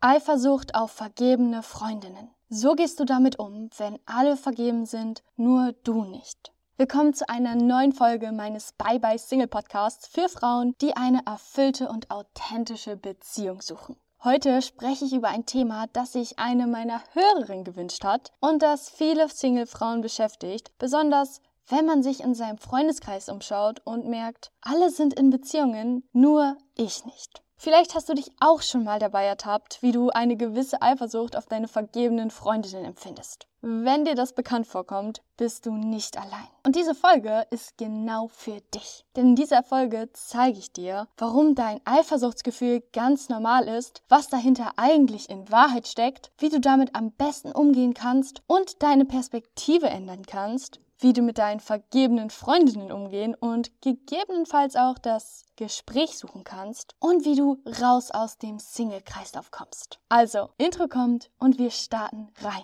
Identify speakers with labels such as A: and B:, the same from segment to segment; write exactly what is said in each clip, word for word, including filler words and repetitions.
A: Eifersucht auf vergebene Freundinnen. So gehst du damit um, wenn alle vergeben sind, nur du nicht. Willkommen zu einer neuen Folge meines Bye Bye Single Podcasts für Frauen, die eine erfüllte und authentische Beziehung suchen. Heute spreche ich über ein Thema, das sich eine meiner Hörerinnen gewünscht hat und das viele Single-Frauen beschäftigt, besonders wenn man sich in seinem Freundeskreis umschaut und merkt, alle sind in Beziehungen, nur ich nicht. Vielleicht hast du dich auch schon mal dabei ertappt, wie du eine gewisse Eifersucht auf deine vergebenen Freundinnen empfindest. Wenn dir das bekannt vorkommt, bist du nicht allein. Und diese Folge ist genau für dich. Denn in dieser Folge zeige ich dir, warum dein Eifersuchtsgefühl ganz normal ist, was dahinter eigentlich in Wahrheit steckt, wie du damit am besten umgehen kannst und deine Perspektive ändern kannst, wie du mit deinen vergebenen Freundinnen umgehen und gegebenenfalls auch das Gespräch suchen kannst und wie du raus aus dem Single-Kreislauf kommst. Also, Intro kommt und wir starten rein.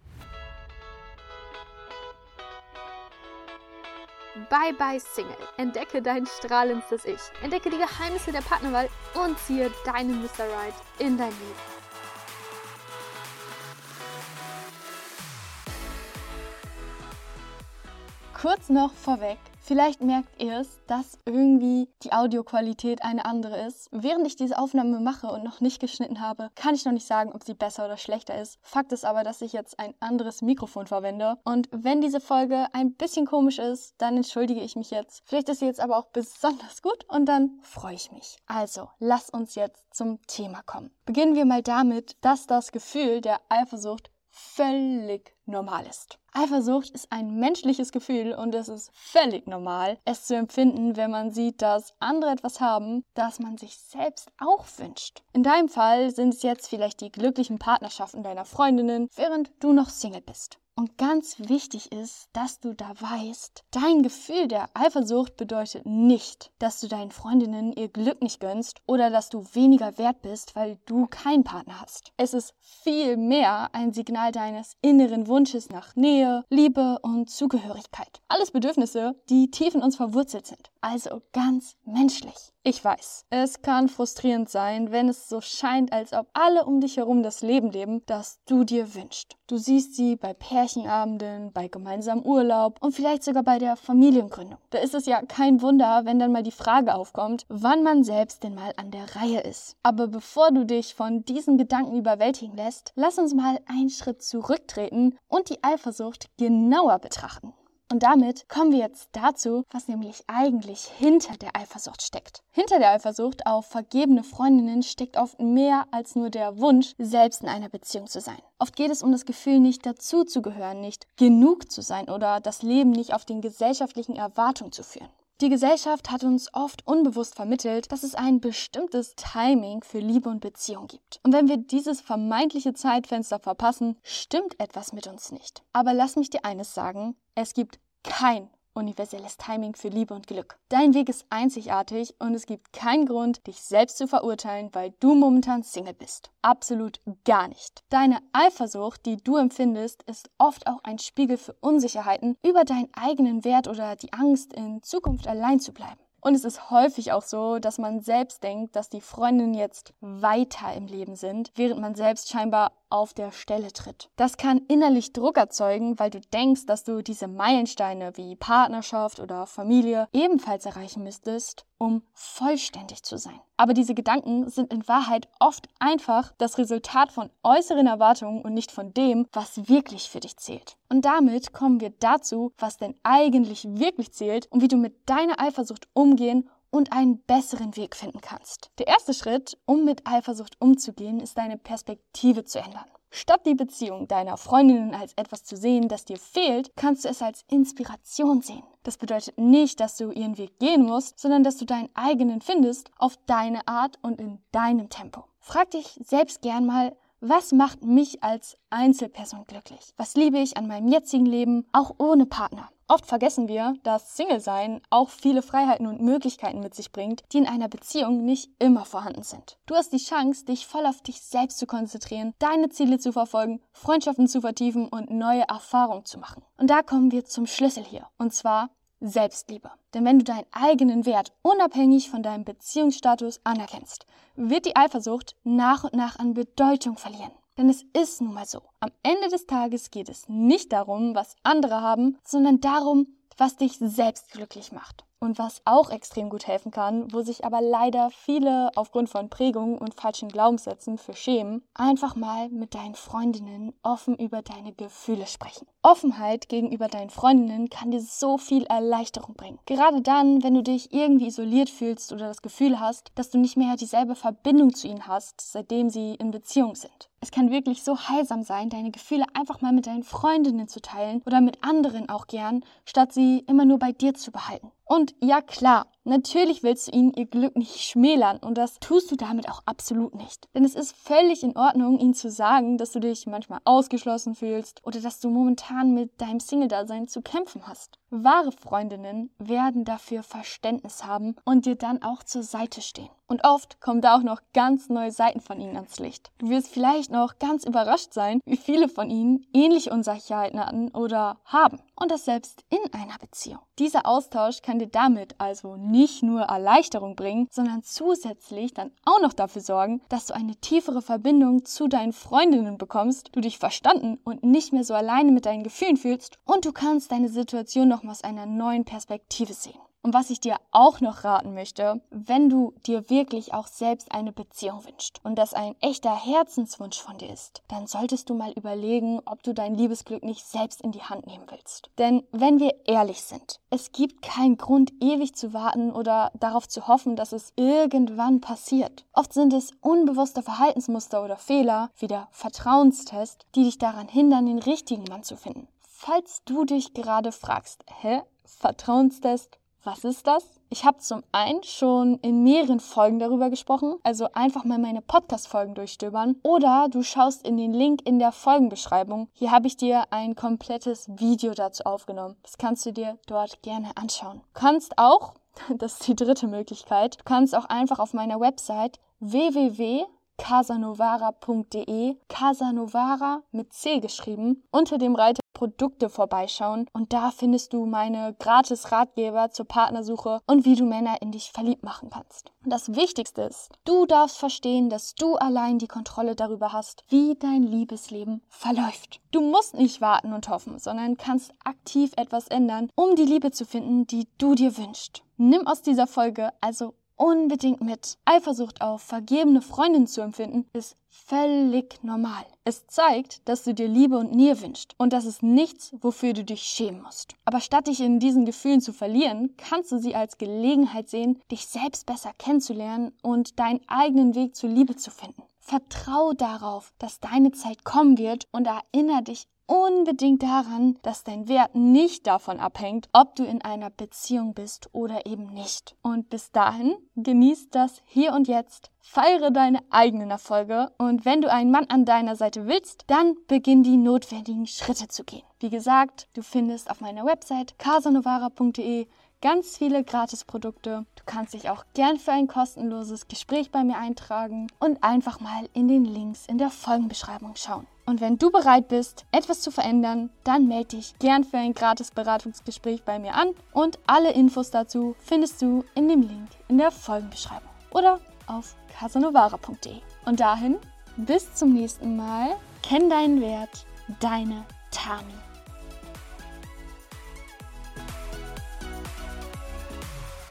B: Bye Bye Single. Entdecke dein strahlendstes Ich. Entdecke die Geheimnisse der Partnerwahl und ziehe deinen Mister Right in dein Leben.
A: Kurz noch vorweg, vielleicht merkt ihr es, dass irgendwie die Audioqualität eine andere ist. Während ich diese Aufnahme mache und noch nicht geschnitten habe, kann ich noch nicht sagen, ob sie besser oder schlechter ist. Fakt ist aber, dass ich jetzt ein anderes Mikrofon verwende. Und wenn diese Folge ein bisschen komisch ist, dann entschuldige ich mich jetzt. Vielleicht ist sie jetzt aber auch besonders gut und dann freue ich mich. Also, lass uns jetzt zum Thema kommen. Beginnen wir mal damit, dass das Gefühl der Eifersucht völlig normal ist. Eifersucht ist ein menschliches Gefühl und es ist völlig normal, es zu empfinden, wenn man sieht, dass andere etwas haben, das man sich selbst auch wünscht. In deinem Fall sind es jetzt vielleicht die glücklichen Partnerschaften deiner Freundinnen, während du noch Single bist. Und ganz wichtig ist, dass du da weißt, dein Gefühl der Eifersucht bedeutet nicht, dass du deinen Freundinnen ihr Glück nicht gönnst oder dass du weniger wert bist, weil du keinen Partner hast. Es ist viel mehr ein Signal deines inneren Wunsches nach Nähe, Liebe und Zugehörigkeit. Alles Bedürfnisse, die tief in uns verwurzelt sind. Also ganz menschlich. Ich weiß, es kann frustrierend sein, wenn es so scheint, als ob alle um dich herum das Leben leben, das du dir wünschst. Du siehst sie bei Pärchenabenden, bei gemeinsamem Urlaub und vielleicht sogar bei der Familiengründung. Da ist es ja kein Wunder, wenn dann mal die Frage aufkommt, wann man selbst denn mal an der Reihe ist. Aber bevor du dich von diesen Gedanken überwältigen lässt, lass uns mal einen Schritt zurücktreten und die Eifersucht genauer betrachten. Und damit kommen wir jetzt dazu, was nämlich eigentlich hinter der Eifersucht steckt. Hinter der Eifersucht auf vergebene Freundinnen steckt oft mehr als nur der Wunsch, selbst in einer Beziehung zu sein. Oft geht es um das Gefühl, nicht dazuzugehören, nicht genug zu sein oder das Leben nicht auf den gesellschaftlichen Erwartungen zu führen. Die Gesellschaft hat uns oft unbewusst vermittelt, dass es ein bestimmtes Timing für Liebe und Beziehung gibt. Und wenn wir dieses vermeintliche Zeitfenster verpassen, stimmt etwas mit uns nicht. Aber lass mich dir eines sagen, es gibt kein universelles Timing für Liebe und Glück. Dein Weg ist einzigartig und es gibt keinen Grund, dich selbst zu verurteilen, weil du momentan Single bist. Absolut gar nicht. Deine Eifersucht, die du empfindest, ist oft auch ein Spiegel für Unsicherheiten über deinen eigenen Wert oder die Angst, in Zukunft allein zu bleiben. Und es ist häufig auch so, dass man selbst denkt, dass die Freundinnen jetzt weiter im Leben sind, während man selbst scheinbar auf der Stelle tritt. Das kann innerlich Druck erzeugen, weil du denkst, dass du diese Meilensteine wie Partnerschaft oder Familie ebenfalls erreichen müsstest, um vollständig zu sein. Aber diese Gedanken sind in Wahrheit oft einfach das Resultat von äußeren Erwartungen und nicht von dem, was wirklich für dich zählt. Und damit kommen wir dazu, was denn eigentlich wirklich zählt und wie du mit deiner Eifersucht umgehen und einen besseren Weg finden kannst. Der erste Schritt, um mit Eifersucht umzugehen, ist deine Perspektive zu ändern. Statt die Beziehung deiner Freundinnen als etwas zu sehen, das dir fehlt, kannst du es als Inspiration sehen. Das bedeutet nicht, dass du ihren Weg gehen musst, sondern dass du deinen eigenen findest, auf deine Art und in deinem Tempo. Frag dich selbst gern mal, was macht mich als Einzelperson glücklich? Was liebe ich an meinem jetzigen Leben, auch ohne Partner? Oft vergessen wir, dass Single-Sein auch viele Freiheiten und Möglichkeiten mit sich bringt, die in einer Beziehung nicht immer vorhanden sind. Du hast die Chance, dich voll auf dich selbst zu konzentrieren, deine Ziele zu verfolgen, Freundschaften zu vertiefen und neue Erfahrungen zu machen. Und da kommen wir zum Schlüssel hier, und zwar Selbstliebe. Denn wenn du deinen eigenen Wert unabhängig von deinem Beziehungsstatus anerkennst, wird die Eifersucht nach und nach an Bedeutung verlieren. Denn es ist nun mal so, am Ende des Tages geht es nicht darum, was andere haben, sondern darum, was dich selbst glücklich macht. Und was auch extrem gut helfen kann, wo sich aber leider viele aufgrund von Prägungen und falschen Glaubenssätzen für schämen, einfach mal mit deinen Freundinnen offen über deine Gefühle sprechen. Offenheit gegenüber deinen Freundinnen kann dir so viel Erleichterung bringen. Gerade dann, wenn du dich irgendwie isoliert fühlst oder das Gefühl hast, dass du nicht mehr dieselbe Verbindung zu ihnen hast, seitdem sie in Beziehung sind. Es kann wirklich so heilsam sein, deine Gefühle einfach mal mit deinen Freundinnen zu teilen oder mit anderen auch gern, statt sie immer nur bei dir zu behalten. Und ja klar, natürlich willst du ihnen ihr Glück nicht schmälern und das tust du damit auch absolut nicht. Denn es ist völlig in Ordnung, ihnen zu sagen, dass du dich manchmal ausgeschlossen fühlst oder dass du momentan mit deinem Single-Dasein zu kämpfen hast. Wahre Freundinnen werden dafür Verständnis haben und dir dann auch zur Seite stehen. Und oft kommen da auch noch ganz neue Seiten von ihnen ans Licht. Du wirst vielleicht noch ganz überrascht sein, wie viele von ihnen ähnliche Unsicherheiten hatten oder haben. Und das selbst in einer Beziehung. Dieser Austausch kann dir damit also nicht nur Erleichterung bringen, sondern zusätzlich dann auch noch dafür sorgen, dass du eine tiefere Verbindung zu deinen Freundinnen bekommst, du dich verstanden und nicht mehr so alleine mit deinen Gefühlen fühlst und du kannst deine Situation noch mal aus einer neuen Perspektive sehen. Und was ich dir auch noch raten möchte, wenn du dir wirklich auch selbst eine Beziehung wünschst und das ein echter Herzenswunsch von dir ist, dann solltest du mal überlegen, ob du dein Liebesglück nicht selbst in die Hand nehmen willst. Denn wenn wir ehrlich sind, es gibt keinen Grund, ewig zu warten oder darauf zu hoffen, dass es irgendwann passiert. Oft sind es unbewusste Verhaltensmuster oder Fehler, wie der Vertrauenstest, die dich daran hindern, den richtigen Mann zu finden. Falls du dich gerade fragst, hä, Vertrauenstest? Was ist das? Ich habe zum einen schon in mehreren Folgen darüber gesprochen, also einfach mal meine Podcast-Folgen durchstöbern. Oder du schaust in den Link in der Folgenbeschreibung. Hier habe ich dir ein komplettes Video dazu aufgenommen. Das kannst du dir dort gerne anschauen. Du kannst auch, das ist die dritte Möglichkeit, du kannst auch einfach auf meiner Website w w w punkt casanovara punkt de, Casanovara mit C geschrieben, unter dem Reiter Produkte vorbeischauen und da findest du meine gratis Ratgeber zur Partnersuche und wie du Männer in dich verliebt machen kannst. Und das Wichtigste ist, du darfst verstehen, dass du allein die Kontrolle darüber hast, wie dein Liebesleben verläuft. Du musst nicht warten und hoffen, sondern kannst aktiv etwas ändern, um die Liebe zu finden, die du dir wünschst. Nimm aus dieser Folge also unbedingt mit. Eifersucht auf vergebene Freundinnen zu empfinden, ist völlig normal. Es zeigt, dass du dir Liebe und Nähe wünschst und das ist nichts, wofür du dich schämen musst. Aber statt dich in diesen Gefühlen zu verlieren, kannst du sie als Gelegenheit sehen, dich selbst besser kennenzulernen und deinen eigenen Weg zur Liebe zu finden. Vertrau darauf, dass deine Zeit kommen wird und erinnere dich unbedingt daran, dass dein Wert nicht davon abhängt, ob du in einer Beziehung bist oder eben nicht. Und bis dahin, genieß das Hier und Jetzt, feiere deine eigenen Erfolge und wenn du einen Mann an deiner Seite willst, dann beginn die notwendigen Schritte zu gehen. Wie gesagt, du findest auf meiner Website casanovara punkt de ganz viele Gratisprodukte. Du kannst dich auch gern für ein kostenloses Gespräch bei mir eintragen und einfach mal in den Links in der Folgenbeschreibung schauen. Und wenn du bereit bist, etwas zu verändern, dann melde dich gern für ein gratis Beratungsgespräch bei mir an und alle Infos dazu findest du in dem Link in der Folgenbeschreibung oder auf casanovara punkt de. Und dahin, bis zum nächsten Mal, kenn deinen Wert, deine Tami.